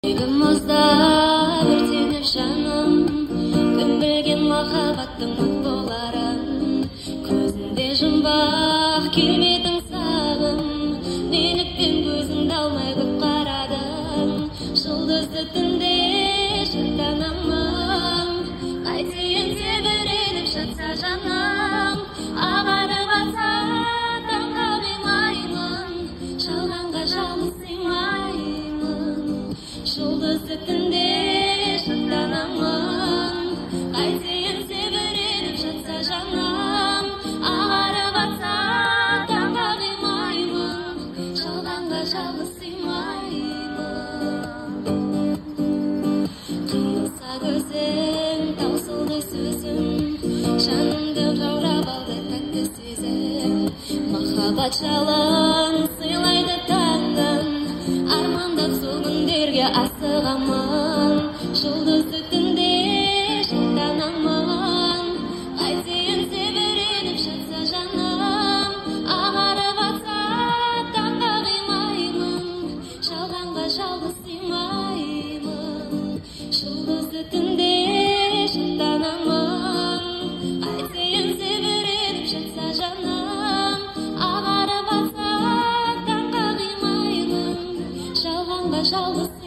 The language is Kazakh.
Yuragimizda bir tenib жаным, kun bilgen mahabbating mut bo'larim. Ko'zingda jumboq kelmayding sog'im, meni ben ko'zingda olmay ko'p qaradim. Yulduzli tunda shadlanaman, qaytayin sevirilib shatsa жаным, ag'arib atsa tanga bilmayman, shalg'anga жалғыз сыймаймын. Yulduzli tunda shadlanaman, qaytayin sevirilib shatsa жаным, ag'arib atsa tanga bilmayman, shalg'anga жалғыз сыймаймын. Qiyilsa ko'zim, tausылдай сөзім, жанымды жаурап алды тәтті сезім. Махаббат жалын сыйлайды таңым, армандап сол күндерге асығамын. Жұлдызды түнде шаттанамын, қайтейін себіреніп жатса жаным, ағарып атса таңға қимаймын, жалғанға жалғыз сыймаймын. Жұлдызды түнде шаттанамын, қайтейін себіреніп жатса жаным, ағарып атса таңға қимаймын, жалғанға жалғыз